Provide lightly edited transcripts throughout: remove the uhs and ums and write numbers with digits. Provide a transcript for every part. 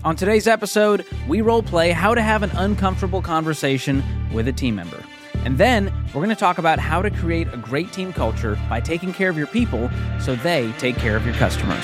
On today's episode, we role-play how to have an uncomfortable conversation with a team member. And then we're going to talk about how to create a great team culture by taking care of your people so they take care of your customers.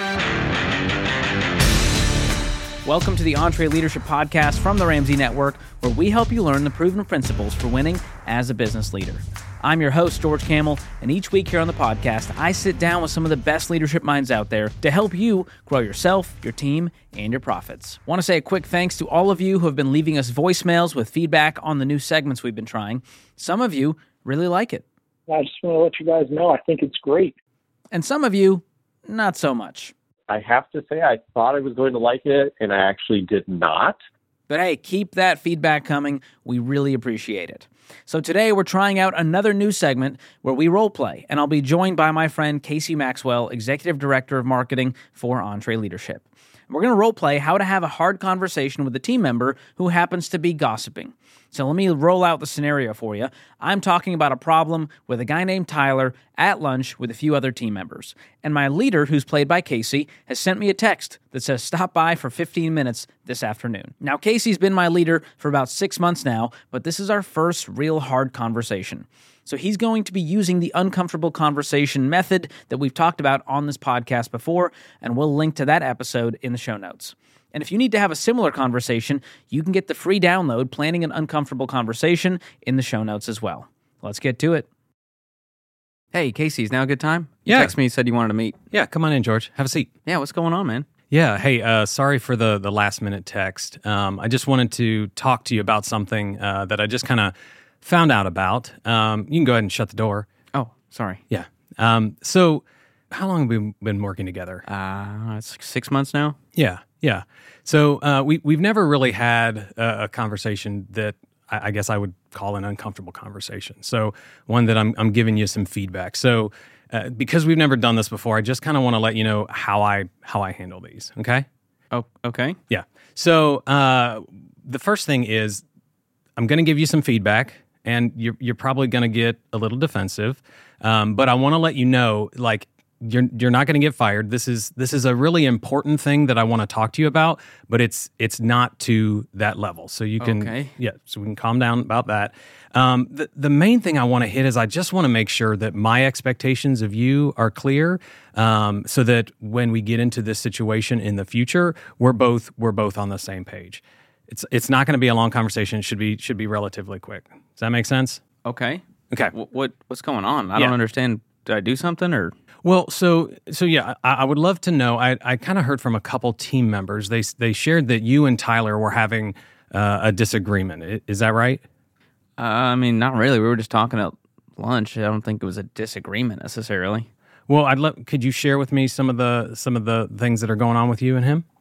Welcome to the EntreLeadership Podcast from the Ramsey Network, where we help you learn the proven principles for winning as a business leader. I'm your host, George Kamel, and each week here on the podcast, I sit down with some of the best leadership minds out there to help you grow yourself, your team, and your profits. I want to say a quick thanks to all of you who have been leaving us voicemails with feedback on the new segments we've been trying. Some of you really like it. I just want to let you guys know I think it's great. And some of you, not so much. I have to say I thought I was going to like it, and I actually did not. But hey, keep that feedback coming. We really appreciate it. So today we're trying out another new segment where we role play, and I'll be joined by my friend Casey Maxwell, Executive Director of Marketing for EntreLeadership. We're going to role play how to have a hard conversation with a team member who happens to be gossiping. So let me roll out the scenario for you. I'm talking about a problem with a guy named Tyler at lunch with a few other team members. And my leader, who's played by Casey, has sent me a text that says stop by for 15 minutes this afternoon. Now, Casey's been my leader for about 6 months now, but this is our first real hard conversation. So he's going to be using the uncomfortable conversation method that we've talked about on this podcast before, and we'll link to that episode in the show notes. And if you need to have a similar conversation, you can get the free download, Planning an Uncomfortable Conversation, in the show notes as well. Let's get to it. Hey, Casey, is now a good time? Yeah. You texted me, you said you wanted to meet. Yeah, come on in, George. Have a seat. Yeah, what's going on, man? Yeah, hey, sorry for the last-minute text. I just wanted to talk to you about something that I just kind of found out about. You can go ahead and shut the door. Oh, sorry. Yeah. So how long have we been working together? It's like 6 months now. Yeah. So we've never really had a conversation that I guess I would call an uncomfortable conversation. So one that I'm giving you some feedback. So because we've never done this before, I just kind of want to let you know how I handle these. Okay. Oh, okay. Yeah. So the first thing is I'm going to give you some feedback, and you're probably going to get a little defensive, but I want to let you know, like, you're not going to get fired. This is a really important thing that I want to talk to you about, but it's not to that level. So you can, okay. Yeah. So we can calm down about that. The main thing I want to hit is I just want to make sure that my expectations of you are clear, so that when we get into this situation in the future, we're both on the same page. It's not going to be a long conversation. It should be relatively quick. Does that make sense? Okay. Okay. What's going on? I don't understand. Did I do something or? Well, so yeah, I would love to know. I kind of heard from a couple team members. They shared that you and Tyler were having a disagreement. Is that right? I mean, not really. We were just talking at lunch. I don't think it was a disagreement necessarily. Well, could you share with me some of the things that are going on with you and him?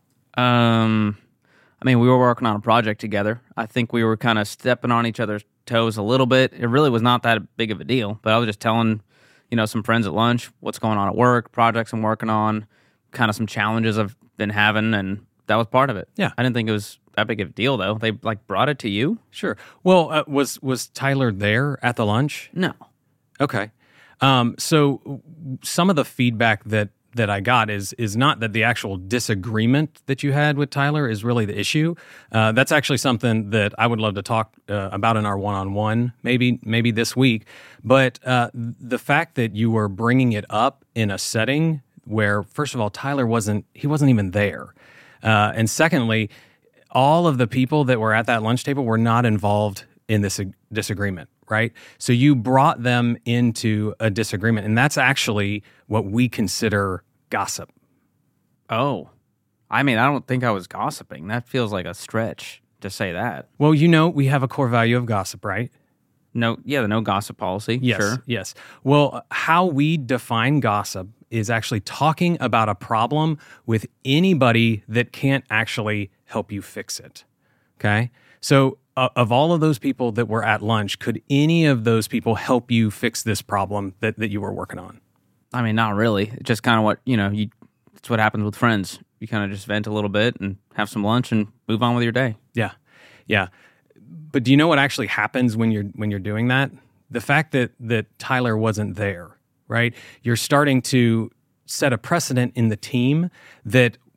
I mean, we were working on a project together. I think we were kind of stepping on each other's toes a little bit. It really was not that big of a deal, but I was just telling, some friends at lunch what's going on at work, projects I'm working on, kind of some challenges I've been having, and that was part of it. Yeah. I didn't think it was that big of a deal, though. They, brought it to you? Sure. Well, was Tyler there at the lunch? No. Okay. So some of the feedback that I got is not that the actual disagreement that you had with Tyler is really the issue. That's actually something that I would love to talk about in our one-on-one, maybe this week. But the fact that you were bringing it up in a setting where, first of all, Tyler wasn't even there, and secondly, all of the people that were at that lunch table were not involved in this disagreement. Right? So you brought them into a disagreement, and that's actually what we consider gossip. Oh. I mean, I don't think I was gossiping. That feels like a stretch to say that. Well, we have a core value of gossip, right? No, yeah, the no gossip policy. Yes, sure. Yes. Well, how we define gossip is actually talking about a problem with anybody that can't actually help you fix it. Okay? So of all of those people that were at lunch, could any of those people help you fix this problem that you were working on? I mean, not really. It's just kind of what, it's what happens with friends. You kind of just vent a little bit and have some lunch and move on with your day. Yeah. But do you know what actually happens when you're doing that? The fact that Tyler wasn't there, right? You're starting to set a precedent in the team that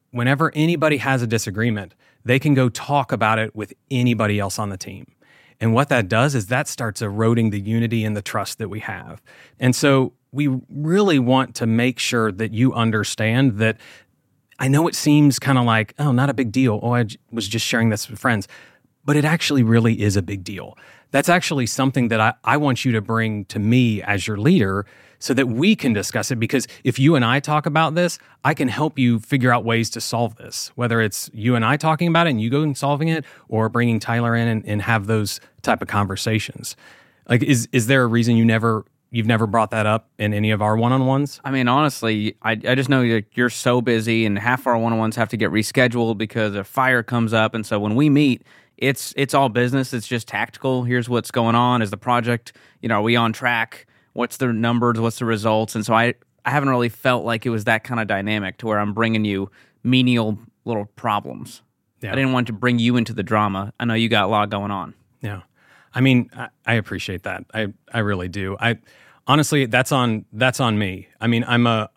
whenever anybody has a disagreement, they can go talk about it with anybody else on the team. And what that does is that starts eroding the unity and the trust that we have. And so we really want to make sure that you understand that. I know it seems kind of like, oh, not a big deal. Oh, was just sharing this with friends. But it actually really is a big deal. That's actually something that I want you to bring to me as your leader so that we can discuss it. Because if you and I talk about this, I can help you figure out ways to solve this, whether it's you and I talking about it and you go and solving it, or bringing Tyler in and have those type of conversations. Like, is there a reason you've never brought that up in any of our one-on-ones? I mean, honestly, I just know you're so busy, and half our one-on-ones have to get rescheduled because a fire comes up. And so when we meet, it's all business. It's just tactical. Here's what's going on. Is the project, are we on track? What's the numbers? What's the results? And so I haven't really felt like it was that kind of dynamic to where I'm bringing you menial little problems. Yeah. I didn't want to bring you into the drama. I know you got a lot going on. Yeah. I mean, I appreciate that. I really do. Honestly, that's on me. I mean,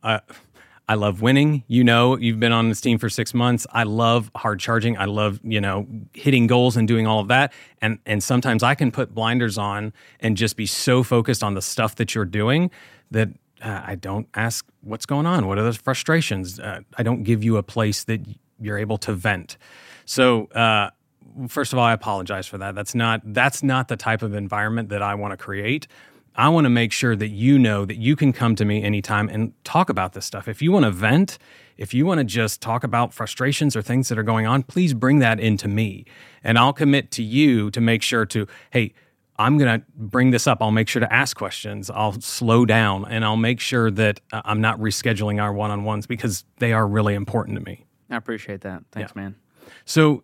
I love winning. You've been on this team for 6 months. I love hard charging. I love, hitting goals and doing all of that. And sometimes I can put blinders on and just be so focused on the stuff that you're doing that I don't ask what's going on. What are those frustrations? I don't give you a place that you're able to vent. So, first of all, I apologize for that. That's not the type of environment that I want to create. I want to make sure that you know that you can come to me anytime and talk about this stuff. If you want to vent, if you want to just talk about frustrations or things that are going on, please bring that into me. And I'll commit to you to make sure to, hey, I'm going to bring this up. I'll make sure to ask questions. I'll slow down, and I'll make sure that I'm not rescheduling our one-on-ones because they are really important to me. I appreciate that. Thanks, man. So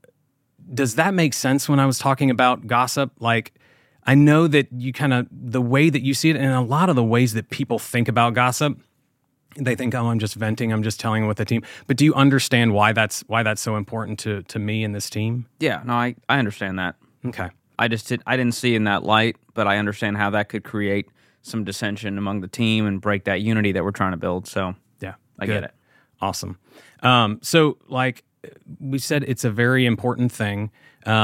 does that make sense when I was talking about gossip? Like, I know that you the way that you see it, and a lot of the ways that people think about gossip, they think, oh, I'm just venting, I'm just telling with the team. But do you understand why that's so important to me and this team? Yeah, no, I understand that. Okay. I didn't see in that light, but I understand how that could create some dissension among the team and break that unity that we're trying to build. So yeah, I get it. Awesome. So like we said, it's a very important thing.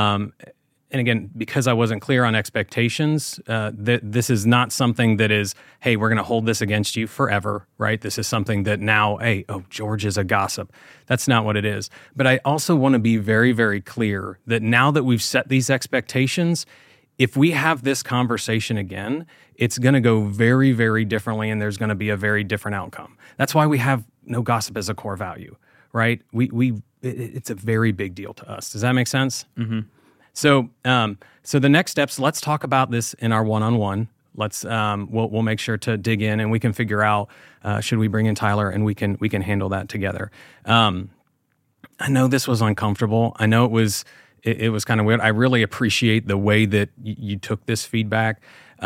And again, because I wasn't clear on expectations, this is not something that is, hey, we're going to hold this against you forever, right? This is something that now, hey, George is a gossip. That's not what it is. But I also want to be very, very clear that now that we've set these expectations, if we have this conversation again, it's going to go very, very differently, and there's going to be a very different outcome. That's why we have no gossip as a core value, right? It's a very big deal to us. Does that make sense? Mm-hmm. So the next steps, let's talk about this in our one-on-one. We'll make sure to dig in, and we can figure out, should we bring in Tyler, and we can handle that together. I know this was uncomfortable. I know it was kind of weird. I really appreciate the way that you took this feedback.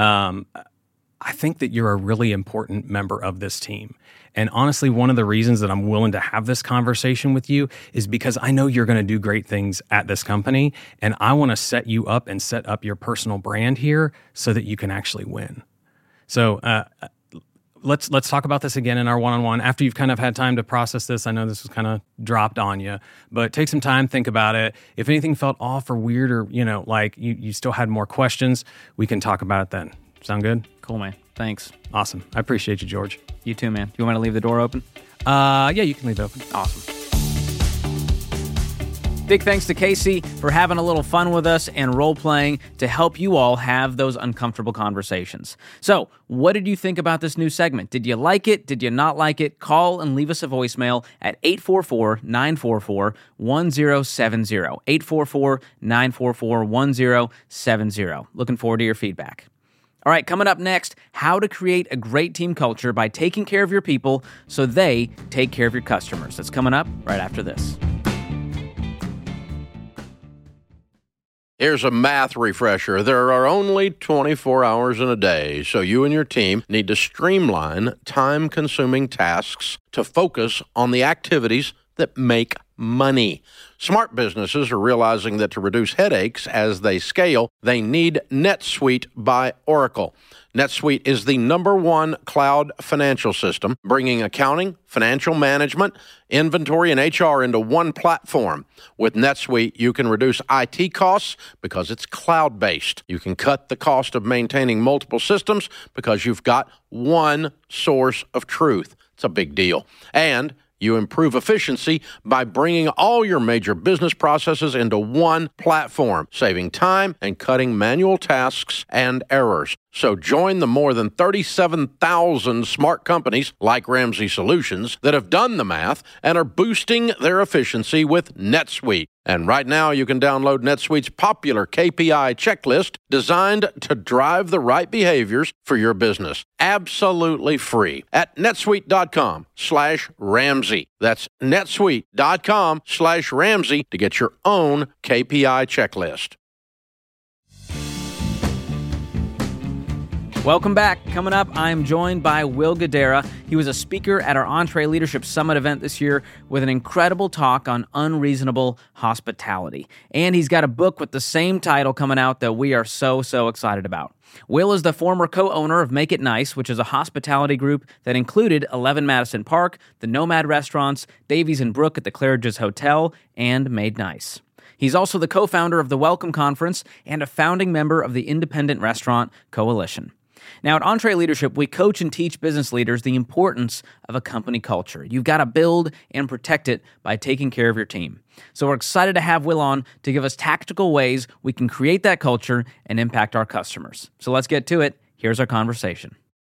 I think that you're a really important member of this team. And honestly, one of the reasons that I'm willing to have this conversation with you is because I know you're going to do great things at this company, and I want to set you up and set up your personal brand here so that you can actually win. So let's talk about this again in our one-on-one after you've kind of had time to process this. I know this was kind of dropped on you, but take some time, think about it. If anything felt off or weird, or like you still had more questions, we can talk about it then. Sound good? Cool, man. Thanks. Awesome. I appreciate you, George. You too, man. You want me to leave the door open? Yeah, you can leave it open. Awesome. Big thanks to Casey for having a little fun with us and role-playing to help you all have those uncomfortable conversations. So, what did you think about this new segment? Did you like it? Did you not like it? Call and leave us a voicemail at 844-944-1070. 844-944-1070. Looking forward to your feedback. All right, coming up next, how to create a great team culture by taking care of your people so they take care of your customers. That's coming up right after this. Here's a math refresher. There are only 24 hours in a day, so you and your team need to streamline time-consuming tasks to focus on the activities that make money. Smart businesses are realizing that to reduce headaches as they scale, they need NetSuite by Oracle. NetSuite is the #1 cloud financial system, bringing accounting, financial management, inventory, and HR into one platform. With NetSuite, you can reduce IT costs because it's cloud-based. You can cut the cost of maintaining multiple systems because you've got one source of truth. It's a big deal. And you improve efficiency by bringing all your major business processes into one platform, saving time and cutting manual tasks and errors. So join the more than 37,000 smart companies like Ramsey Solutions that have done the math and are boosting their efficiency with NetSuite. And right now you can download NetSuite's popular KPI checklist designed to drive the right behaviors for your business. Absolutely free at netsuite.com/Ramsey. That's netsuite.com/Ramsey to get your own KPI checklist. Welcome back. Coming up, I'm joined by Will Guidara. He was a speaker at our EntreLeadership Summit event this year with an incredible talk on unreasonable hospitality. And he's got a book with the same title coming out that we are so excited about. Will is the former co-owner of Make It Nice, which is a hospitality group that included 11 Madison Park, the Nomad Restaurants, Davies and Brook at the Claridge's Hotel, and Made Nice. He's also the co-founder of the Welcome Conference and a founding member of the Independent Restaurant Coalition. Now, at EntreLeadership, we coach and teach business leaders the importance of a company culture. You've got to build and protect it by taking care of your team. So we're excited to have Will on to give us tactical ways we can create that culture and impact our customers. So let's get to it. Here's our conversation.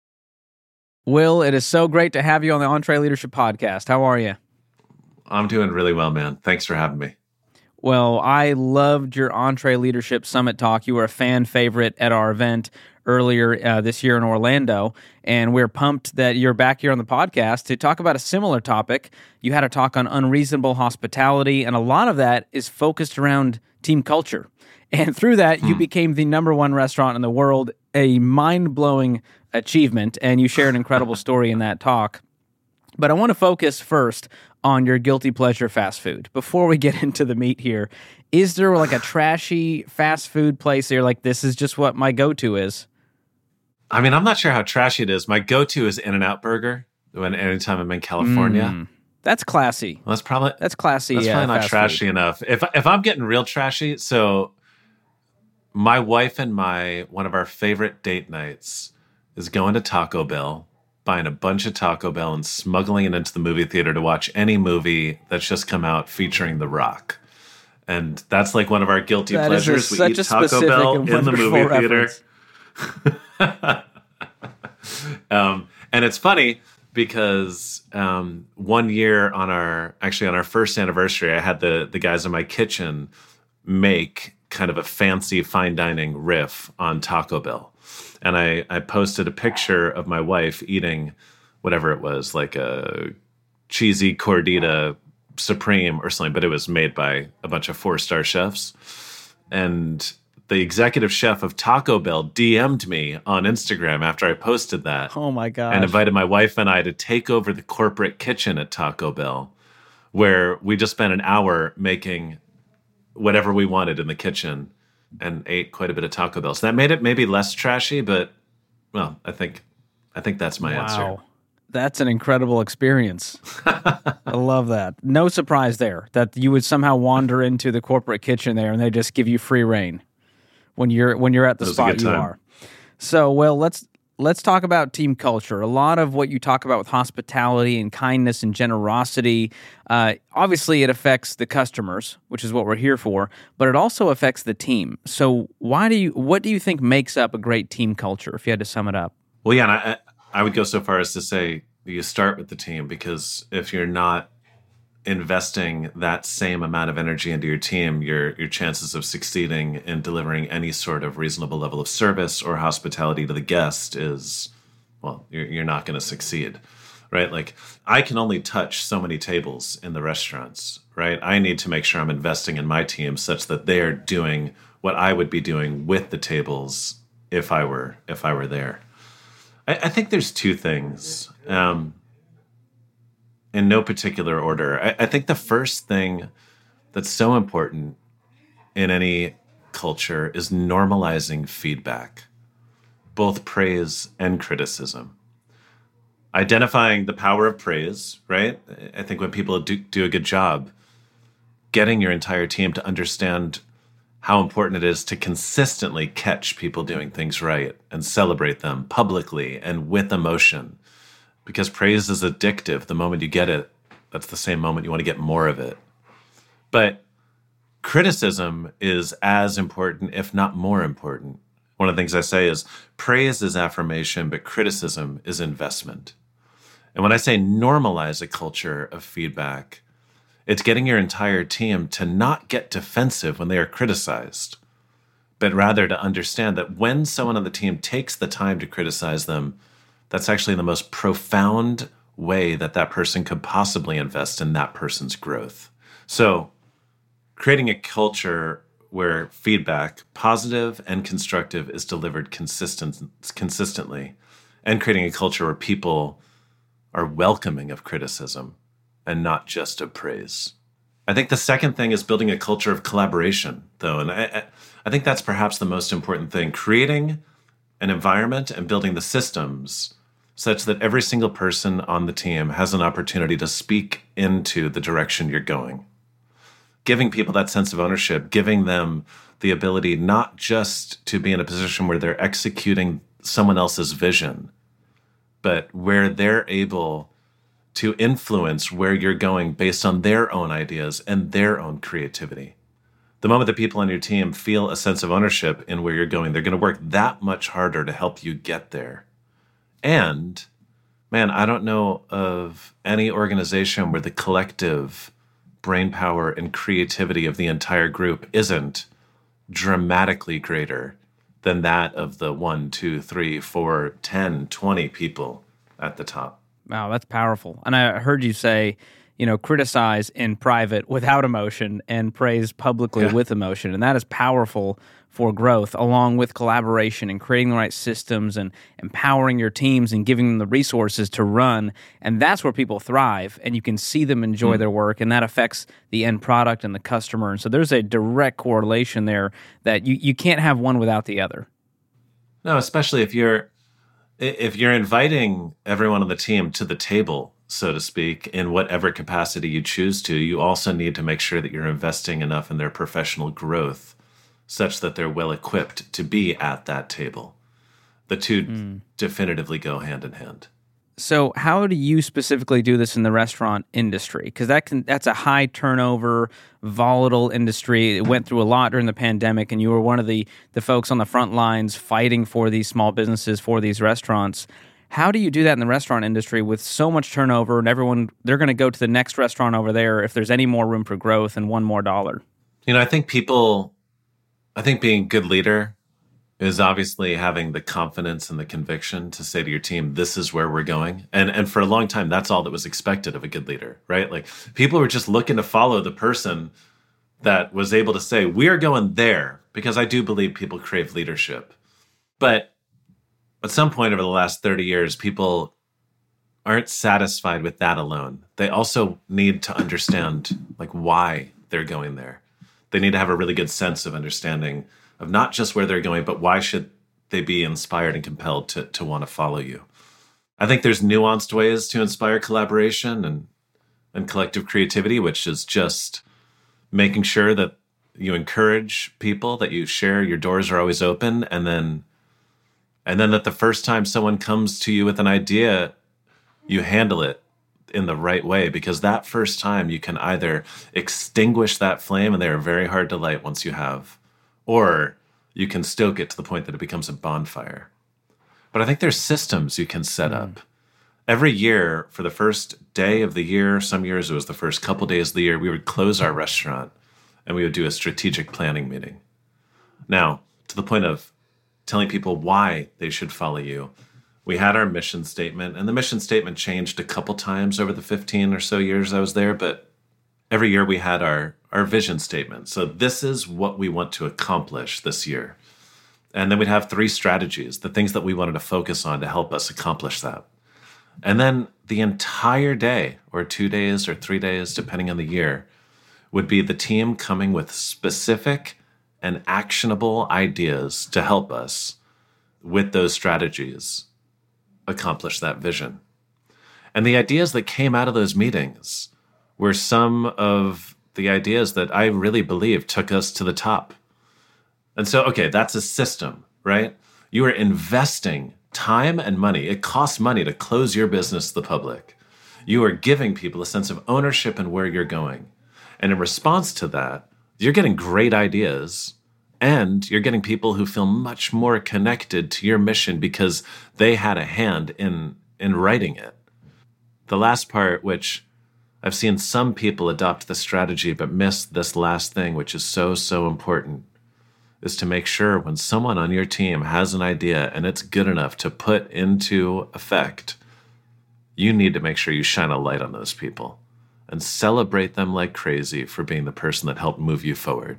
Will, it is so great to have you on the EntreLeadership podcast. How are you? I'm doing really well, man. Thanks for having me. Well, I loved your EntreLeadership Summit talk. You were a fan favorite at our event earlier this year in Orlando, and we're pumped that you're back here on the podcast to talk about a similar topic. You had a talk on unreasonable hospitality, and a lot of that is focused around team culture. And through that, you became the #1 restaurant in the world, a mind-blowing achievement, and you shared an incredible story in that talk. But I want to focus first on your guilty pleasure fast food. Before we get into the meat here, is there like a trashy fast food place that you're like, this is just what my go-to is? I mean, I'm not sure how trashy it is. My go-to is In-N-Out Burger anytime I'm in California. That's classy. Well, that's classy. That's probably not fast trashy food enough. If I'm getting real trashy, so my wife and one of our favorite date nights is going to Taco Bell, buying a bunch of Taco Bell and smuggling it into the movie theater to watch any movie that's just come out featuring The Rock. And that's like one of our guilty pleasures. We eat Taco Bell in the movie theater. And it's funny because 1 year on our first anniversary, I had the guys in my kitchen make kind of a fancy fine dining riff on Taco Bell. And I posted a picture of my wife eating whatever it was, like a cheesy Cordita Supreme or something, but it was made by a bunch of 4-star chefs. And the executive chef of Taco Bell DM'd me on Instagram after I posted that. Oh my gosh. And invited my wife and I to take over the corporate kitchen at Taco Bell, where we just spent an hour making whatever we wanted in the kitchen and ate quite a bit of Taco Bell. So that made it maybe less trashy, but well, I think that's my answer. That's an incredible experience. I love that. No surprise there that you would somehow wander into the corporate kitchen there and they just give you free reign when you're at the spot you are. So, well, let's talk about team culture. A lot of what you talk about with hospitality and kindness and generosity, obviously it affects the customers, which is what we're here for, but it also affects the team. So what do you think makes up a great team culture, if you had to sum it up? Well, yeah, and I would go so far as to say you start with the team, because if you're not investing that same amount of energy into your team, your chances of succeeding in delivering any sort of reasonable level of service or hospitality to the guest is, well, you're not going to succeed, right? Like, I can only touch so many tables in the restaurants, right? I need to make sure I'm investing in my team such that they're doing what I would be doing with the tables if I were there. I think there's two things. And in no particular order. I think the first thing that's so important in any culture is normalizing feedback, both praise and criticism. Identifying the power of praise, right? I think when people do a good job, getting your entire team to understand how important it is to consistently catch people doing things right and celebrate them publicly and with emotion. Because praise is addictive. The moment you get it, that's the same moment you want to get more of it. But criticism is as important, if not more important. One of the things I say is praise is affirmation, but criticism is investment. And when I say normalize a culture of feedback, it's getting your entire team to not get defensive when they are criticized, but rather to understand that when someone on the team takes the time to criticize them, that's actually the most profound way that that person could possibly invest in that person's growth. So creating a culture where feedback, positive and constructive, is delivered consistently, and creating a culture where people are welcoming of criticism and not just of praise. I think the second thing is building a culture of collaboration, though. And I think that's perhaps the most important thing. Creating an environment and building the systems such that every single person on the team has an opportunity to speak into the direction you're going. Giving people that sense of ownership, giving them the ability not just to be in a position where they're executing someone else's vision, but where they're able to influence where you're going based on their own ideas and their own creativity. The moment that people on your team feel a sense of ownership in where you're going, they're going to work that much harder to help you get there. And, man, I don't know of any organization where the collective brainpower and creativity of the entire group isn't dramatically greater than that of the 1, 2, 3, 4, 10, 20 people at the top. Wow, that's powerful. And I heard you say, criticize in private without emotion and praise publicly with emotion. And that is powerful for growth, along with collaboration and creating the right systems and empowering your teams and giving them the resources to run. And that's where people thrive, and you can see them enjoy their work, and that affects the end product and the customer. And so there's a direct correlation there that you can't have one without the other. No, especially if you're inviting everyone on the team to the table, so to speak, in whatever capacity you choose to, you also need to make sure that you're investing enough in their professional growth such that they're well equipped to be at that table. The two definitively go hand in hand. So how do you specifically do this in the restaurant industry? Because that's a high turnover, volatile industry. It went through a lot during the pandemic, and you were one of the folks on the front lines fighting for these small businesses, for these restaurants. How do you do that in the restaurant industry with so much turnover and everyone, they're going to go to the next restaurant over there if there's any more room for growth and one more dollar? I think being a good leader is obviously having the confidence and the conviction to say to your team, this is where we're going. And for a long time, that's all that was expected of a good leader, right? Like, people were just looking to follow the person that was able to say, we are going there, because I do believe people crave leadership. But at some point over the last 30 years, people aren't satisfied with that alone. They also need to understand why they're going there. They need to have a really good sense of understanding of not just where they're going, but why should they be inspired and compelled to want to follow you. I think there's nuanced ways to inspire collaboration and collective creativity, which is just making sure that you encourage people, that you share, your doors are always open, and then that the first time someone comes to you with an idea, you handle it in the right way, because that first time you can either extinguish that flame, and they are very hard to light once you have, or you can stoke it to the point that it becomes a bonfire. But I think there's systems you can set up. Every year, for the first day of the year, some years it was the first couple days of the year, we would close our restaurant and we would do a strategic planning meeting. Now, to the point of telling people why they should follow you, we had our mission statement, and the mission statement changed a couple times over the 15 or so years I was there, but every year we had our vision statement. So this is what we want to accomplish this year. And then we'd have 3 strategies, the things that we wanted to focus on to help us accomplish that. And then the entire day, or 2 days or 3 days, depending on the year, would be the team coming with specific and actionable ideas to help us with those strategies accomplish that vision. And the ideas that came out of those meetings were some of the ideas that I really believe took us to the top. And so, okay, that's a system, right? You are investing time and money. It costs money to close your business to the public. You are giving people a sense of ownership in where you're going. And in response to that, you're getting great ideas, and you're getting people who feel much more connected to your mission because they had a hand in writing it. The last part, which I've seen some people adopt the strategy but miss this last thing, which is so important, is to make sure when someone on your team has an idea and it's good enough to put into effect, you need to make sure you shine a light on those people and celebrate them like crazy for being the person that helped move you forward.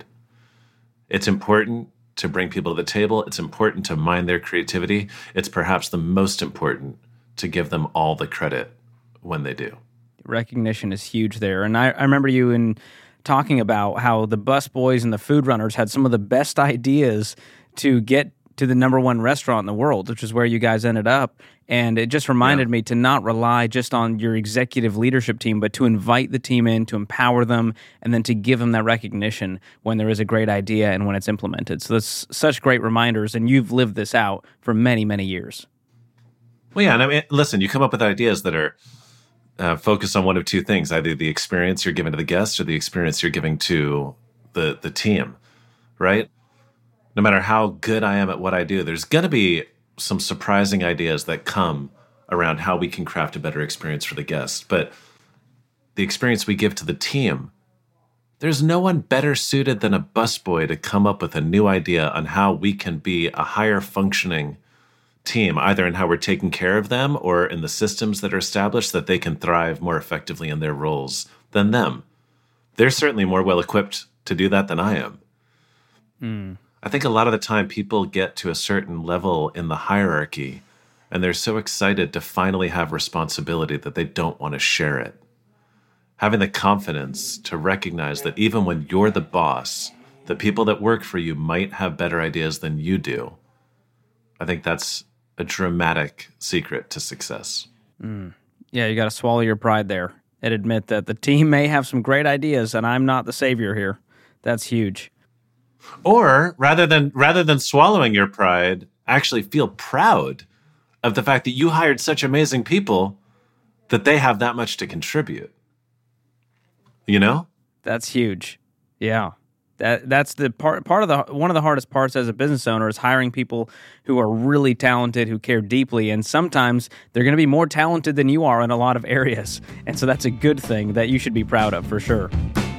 It's important to bring people to the table. It's important to mine their creativity. It's perhaps the most important to give them all the credit when they do. Recognition is huge there. And I remember you in talking about how the bus boys and the food runners had some of the best ideas to get to the number one restaurant in the world, which is where you guys ended up. And it just reminded me to not rely just on your executive leadership team, but to invite the team in, to empower them, and then to give them that recognition when there is a great idea and when it's implemented. So that's such great reminders, and you've lived this out for many, many years. Well, yeah, and I mean, listen, you come up with ideas that are focused on one of two things, either the experience you're giving to the guests or the experience you're giving to the team, right? No matter how good I am at what I do, there's going to be some surprising ideas that come around how we can craft a better experience for the guests. But the experience we give to the team, there's no one better suited than a busboy to come up with a new idea on how we can be a higher functioning team, either in how we're taking care of them or in the systems that are established that they can thrive more effectively in their roles than them. They're certainly more well equipped to do that than I am. I think a lot of the time people get to a certain level in the hierarchy and they're so excited to finally have responsibility that they don't want to share it. Having the confidence to recognize that even when you're the boss, the people that work for you might have better ideas than you do. I think that's a dramatic secret to success. Yeah, you got to swallow your pride there and admit that the team may have some great ideas and I'm not the savior here. That's huge. Or rather than swallowing your pride, actually feel proud of the fact that you hired such amazing people that they have that much to contribute. You know? That's huge. Yeah. That's the part of the one of the hardest parts as a business owner is hiring people who are really talented, who care deeply, and sometimes they're going to be more talented than you are in a lot of areas. And so that's a good thing that you should be proud of for sure.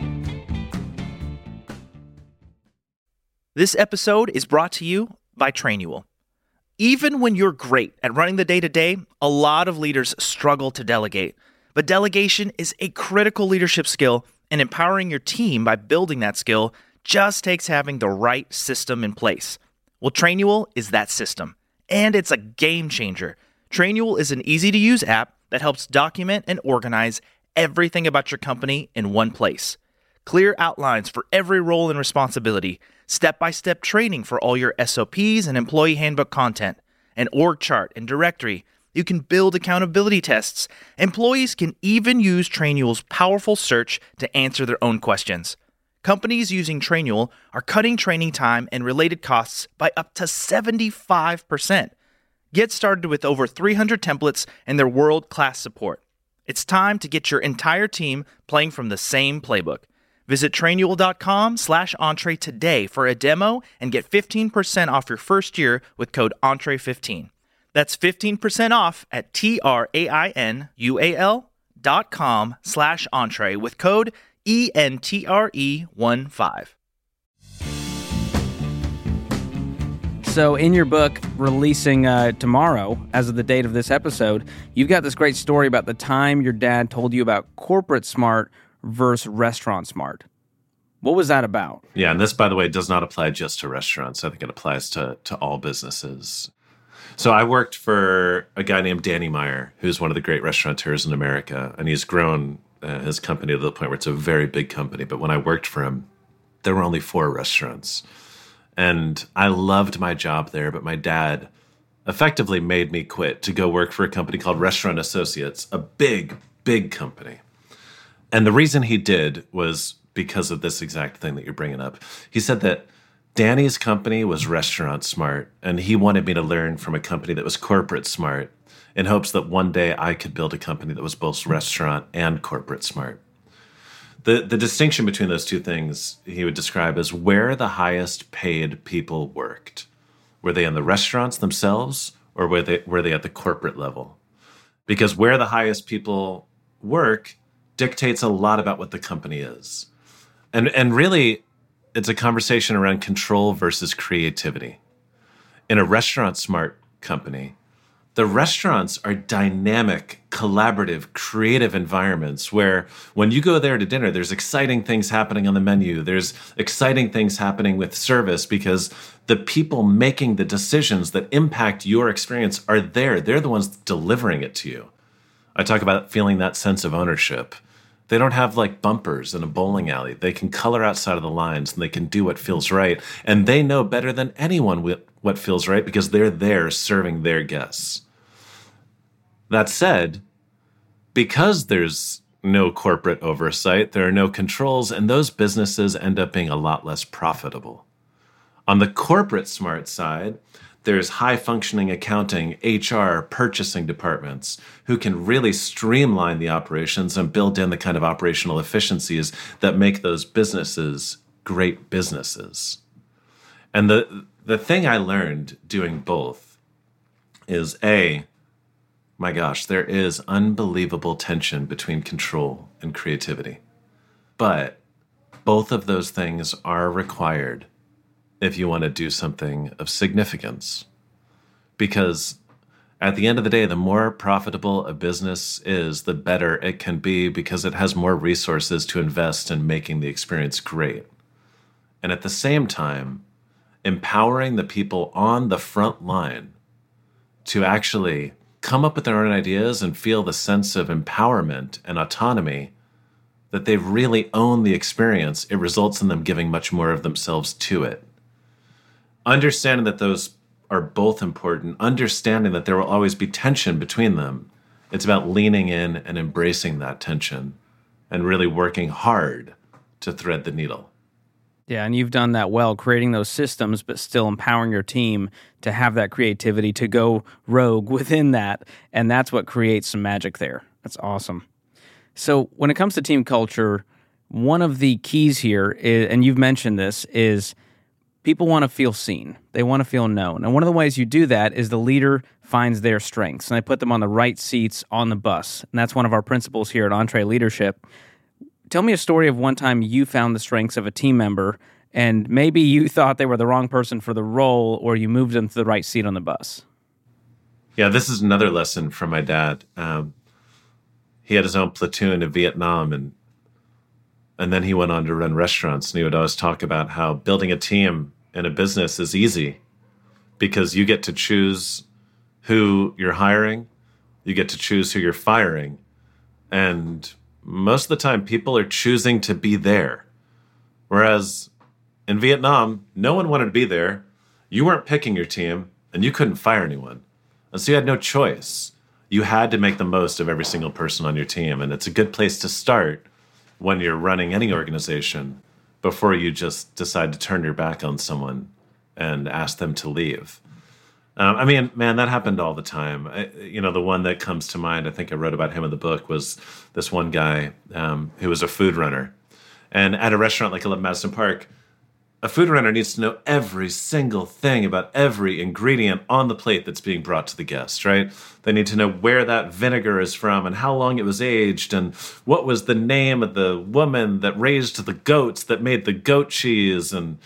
This episode is brought to you by Trainual. Even when you're great at running the day-to-day, a lot of leaders struggle to delegate. But delegation is a critical leadership skill, and empowering your team by building that skill just takes having the right system in place. Well, Trainual is that system, and it's a game changer. Trainual is an easy-to-use app that helps document and organize everything about your company in one place. Clear outlines for every role and responsibility, step-by-step training for all your SOPs and employee handbook content, an org chart and directory. You can build accountability tests. Employees can even use Trainual's powerful search to answer their own questions. Companies using Trainual are cutting training time and related costs by up to 75%. Get started with over 300 templates and their world-class support. It's time to get your entire team playing from the same playbook. Visit Trainual.com/Entree today for a demo and get 15% off your first year with code Entree15. That's 15% off at Trainual.com/Entree with code ENTRE15. So in your book, releasing tomorrow, as of the date of this episode, you've got this great story about the time your dad told you about corporate smart versus restaurant smart. What was that about? Yeah, and this, by the way, does not apply just to restaurants. I think it applies to all businesses. So I worked for a guy named Danny Meyer, who's one of the great restaurateurs in America, and he's grown his company to the point where it's a very big company. But when I worked for him, there were only 4 restaurants. And I loved my job there, but my dad effectively made me quit to go work for a company called Restaurant Associates, a big, big company. And the reason he did was because of this exact thing that you're bringing up. He said that Danny's company was restaurant smart, and he wanted me to learn from a company that was corporate smart in hopes that one day I could build a company that was both restaurant and corporate smart. The distinction between those two things he would describe as where the highest paid people worked. Were they in the restaurants themselves, or were they at the corporate level? Because where the highest people work dictates a lot about what the company is. And really, it's a conversation around control versus creativity. In a restaurant smart company, the restaurants are dynamic, collaborative, creative environments where when you go there to dinner, there's exciting things happening on the menu. There's exciting things happening with service because the people making the decisions that impact your experience are there. They're the ones delivering it to you. I talk about feeling that sense of ownership. They don't have like bumpers in a bowling alley. They can color outside of the lines and they can do what feels right. And they know better than anyone what feels right because they're there serving their guests. That said, because there's no corporate oversight, there are no controls, and those businesses end up being a lot less profitable. On the corporate smart side, there's high-functioning accounting, HR, purchasing departments who can really streamline the operations and build in the kind of operational efficiencies that make those businesses great businesses. And the thing I learned doing both is my gosh, there is unbelievable tension between control and creativity. But both of those things are required if you want to do something of significance. Because at the end of the day, the more profitable a business is, the better it can be because it has more resources to invest in making the experience great. And at the same time, empowering the people on the front line to actually come up with their own ideas and feel the sense of empowerment and autonomy that they really own the experience, it results in them giving much more of themselves to it. Understanding that those are both important, understanding that there will always be tension between them. It's about leaning in and embracing that tension and really working hard to thread the needle. Yeah, and you've done that well, creating those systems, but still empowering your team to have that creativity, to go rogue within that, and that's what creates some magic there. That's awesome. So when it comes to team culture, one of the keys here, and you've mentioned this, is people want to feel seen. They want to feel known. And one of the ways you do that is the leader finds their strengths, and they put them on the right seats on the bus. And that's one of our principles here at EntreLeadership. Tell me a story of one time you found the strengths of a team member, and maybe you thought they were the wrong person for the role, or you moved them to the right seat on the bus. Yeah, this is another lesson from my dad. He had his own platoon in Vietnam, and then he went on to run restaurants, and he would always talk about how building a team in a business is easy because you get to choose who you're hiring, you get to choose who you're firing, and most of the time people are choosing to be there. Whereas in Vietnam, no one wanted to be there. You weren't picking your team, and you couldn't fire anyone. And so you had no choice. You had to make the most of every single person on your team, and it's a good place to start when you're running any organization before you just decide to turn your back on someone and ask them to leave. I mean, man, that happened all the time. The one that comes to mind, I think I wrote about him in the book, was this one guy who was a food runner. And at a restaurant like 11 Madison Park, a food runner needs to know every single thing about every ingredient on the plate that's being brought to the guest, right? They need to know where that vinegar is from and how long it was aged and what was the name of the woman that raised the goats that made the goat cheese and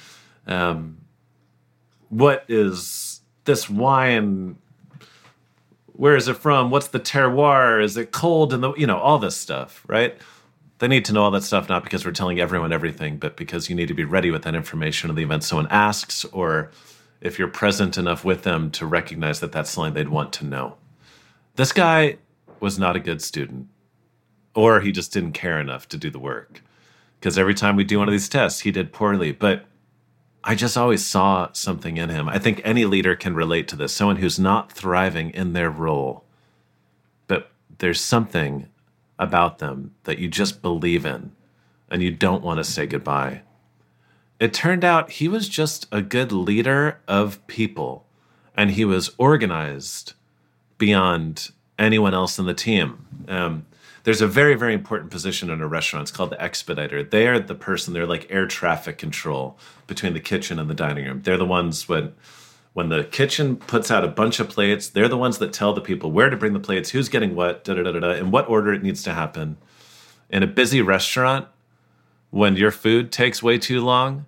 what is this wine, where is it from? What's the terroir? Is it cold? And all this stuff, right? They need to know all that stuff, not because we're telling everyone everything, but because you need to be ready with that information in the event someone asks or if you're present enough with them to recognize that that's something they'd want to know. This guy was not a good student, or he just didn't care enough to do the work. Because every time we do one of these tests, he did poorly. But I just always saw something in him. I think any leader can relate to this. Someone who's not thriving in their role, but there's something about them that you just believe in and you don't want to say goodbye. It turned out he was just a good leader of people, and he was organized beyond anyone else in the team. There's a very, very important position in a restaurant. It's called the expediter. They are the person, they're like air traffic control between the kitchen and the dining room. They're the ones when the kitchen puts out a bunch of plates, they're the ones that tell the people where to bring the plates, who's getting what, in what order it needs to happen. In a busy restaurant, when your food takes way too long,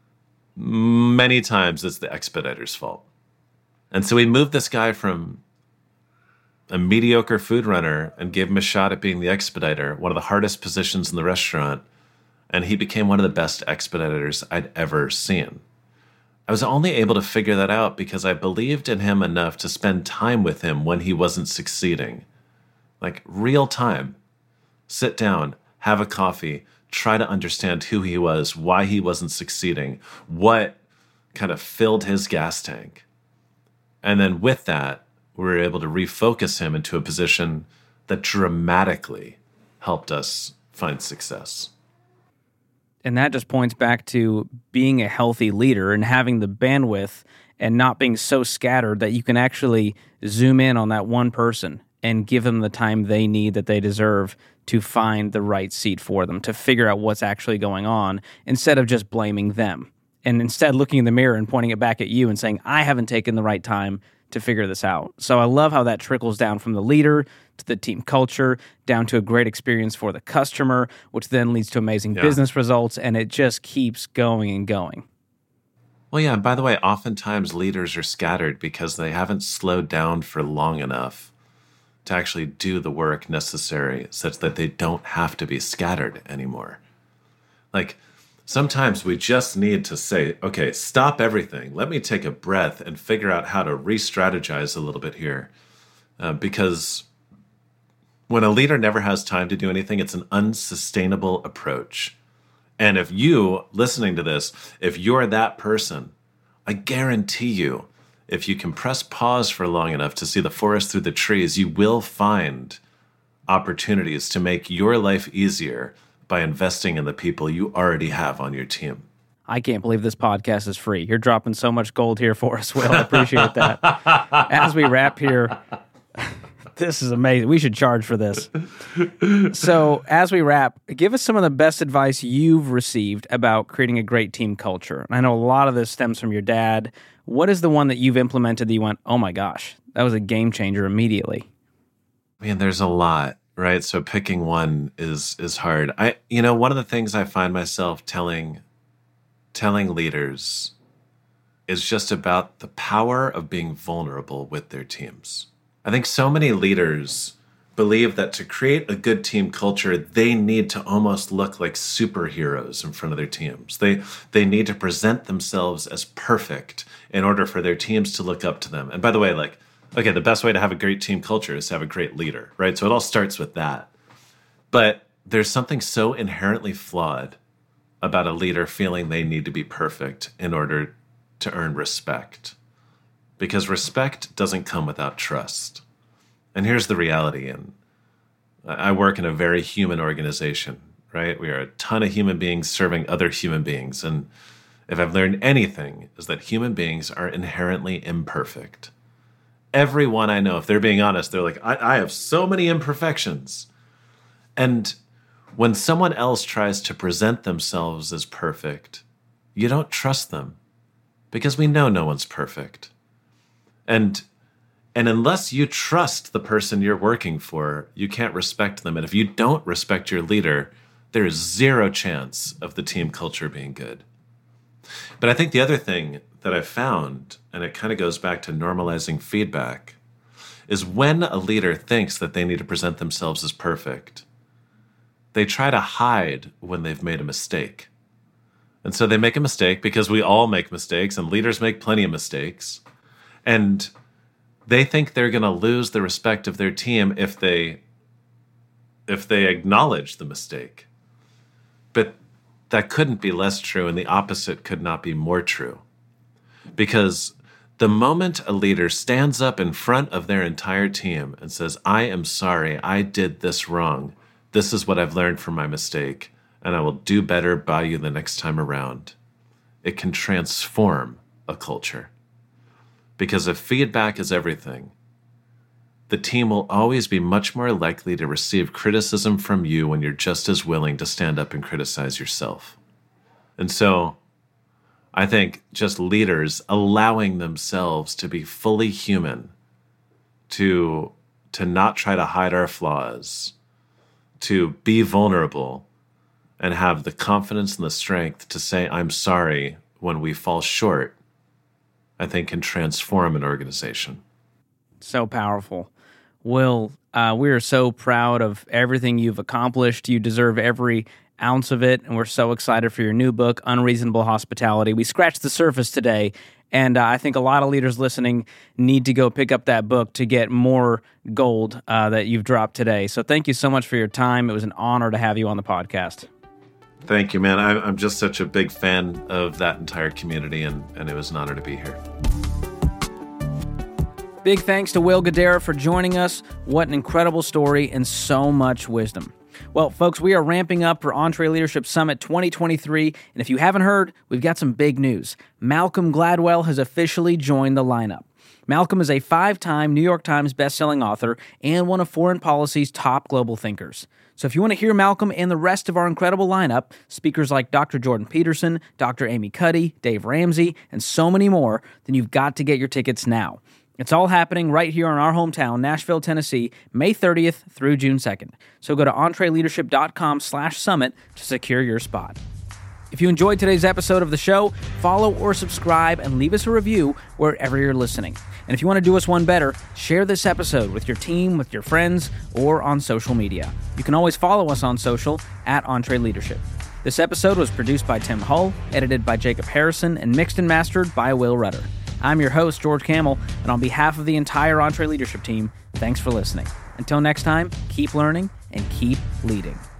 many times it's the expediter's fault. And so we moved this guy from a mediocre food runner and gave him a shot at being the expediter, one of the hardest positions in the restaurant, and he became one of the best expediters I'd ever seen. I was only able to figure that out because I believed in him enough to spend time with him when he wasn't succeeding. Like real time. Sit down, have a coffee, try to understand who he was, why he wasn't succeeding, what kind of filled his gas tank. And then with that, we were able to refocus him into a position that dramatically helped us find success. And that just points back to being a healthy leader and having the bandwidth and not being so scattered that you can actually zoom in on that one person and give them the time they need, that they deserve, to find the right seat for them, to figure out what's actually going on instead of just blaming them. And instead looking in the mirror and pointing it back at you and saying, I haven't taken the right time to figure this out. So I love how that trickles down from the leader to the team culture, down to a great experience for the customer, which then leads to amazing business results, and it just keeps going and going. Well, yeah, and by the way, oftentimes leaders are scattered because they haven't slowed down for long enough to actually do the work necessary such that they don't have to be scattered anymore. Like, sometimes we just need to say, okay, stop everything. Let me take a breath and figure out how to re-strategize a little bit here. Because when a leader never has time to do anything, it's an unsustainable approach. And if you, listening to this, if you're that person, I guarantee you, if you can press pause for long enough to see the forest through the trees, you will find opportunities to make your life easier by investing in the people you already have on your team. I can't believe this podcast is free. You're dropping so much gold here for us, Will. I appreciate that. As we wrap here, this is amazing. We should charge for this. So as we wrap, give us some of the best advice you've received about creating a great team culture. And I know a lot of this stems from your dad. What is the one that you've implemented that you went, oh my gosh, that was a game changer immediately? Man, there's a lot, right? So picking one is hard. One of the things I find myself telling leaders is just about the power of being vulnerable with their teams. I think so many leaders believe that to create a good team culture, they need to almost look like superheroes in front of their teams. They need to present themselves as perfect in order for their teams to look up to them. And by the way, the best way to have a great team culture is to have a great leader, right? So it all starts with that. But there's something so inherently flawed about a leader feeling they need to be perfect in order to earn respect. Because respect doesn't come without trust. And here's the reality. And I work in a very human organization, right? We are a ton of human beings serving other human beings. And if I've learned anything, is that human beings are inherently imperfect. Everyone I know, if they're being honest, they're like, I have so many imperfections. And when someone else tries to present themselves as perfect, you don't trust them because we know no one's perfect. And unless you trust the person you're working for, you can't respect them. And if you don't respect your leader, there is zero chance of the team culture being good. But I think the other thing that I've found, and it kind of goes back to normalizing feedback, is when a leader thinks that they need to present themselves as perfect, they try to hide when they've made a mistake. And so they make a mistake because we all make mistakes and leaders make plenty of mistakes. And they think they're going to lose the respect of their team if they acknowledge the mistake. But that couldn't be less true, and the opposite could not be more true. Because the moment a leader stands up in front of their entire team and says, I am sorry, I did this wrong. This is what I've learned from my mistake, and I will do better by you the next time around. It can transform a culture. Because if feedback is everything, the team will always be much more likely to receive criticism from you when you're just as willing to stand up and criticize yourself. And so I think just leaders allowing themselves to be fully human, to not try to hide our flaws, to be vulnerable, and have the confidence and the strength to say, I'm sorry when we fall short, I think can transform an organization. So powerful. Will, we are so proud of everything you've accomplished. You deserve every ounce of it, and we're so excited for your new book, Unreasonable Hospitality. We scratched the surface today, and I think a lot of leaders listening need to go pick up that book to get more gold that you've dropped today. So thank you so much for your time. It was an honor to have you on the podcast. Thank you, man. I'm just such a big fan of that entire community, and it was an honor to be here. Big thanks to Will Guidara for joining us. What an incredible story and so much wisdom. Well, folks, we are ramping up for EntreLeadership Summit 2023, and if you haven't heard, we've got some big news. Malcolm Gladwell has officially joined the lineup. Malcolm is a 5-time New York Times bestselling author and one of foreign policy's top global thinkers. So if you want to hear Malcolm and the rest of our incredible lineup, speakers like Dr. Jordan Peterson, Dr. Amy Cuddy, Dave Ramsey, and so many more, then you've got to get your tickets now. It's all happening right here in our hometown, Nashville, Tennessee, May 30th through June 2nd. So go to EntreLeadership.com/summit to secure your spot. If you enjoyed today's episode of the show, follow or subscribe and leave us a review wherever you're listening. And if you want to do us one better, share this episode with your team, with your friends, or on social media. You can always follow us on social at EntreLeadership. This episode was produced by Tim Hull, edited by Jacob Harrison, and mixed and mastered by Will Rudder. I'm your host, George Kamel, and on behalf of the entire EntreLeadership team, thanks for listening. Until next time, keep learning and keep leading.